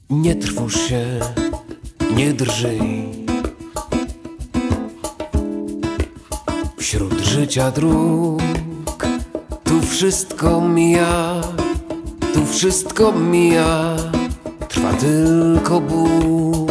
Nie trwóż się, nie drżyj. Wśród życia dróg tu wszystko mija, tu wszystko mija. Trwa tylko ból.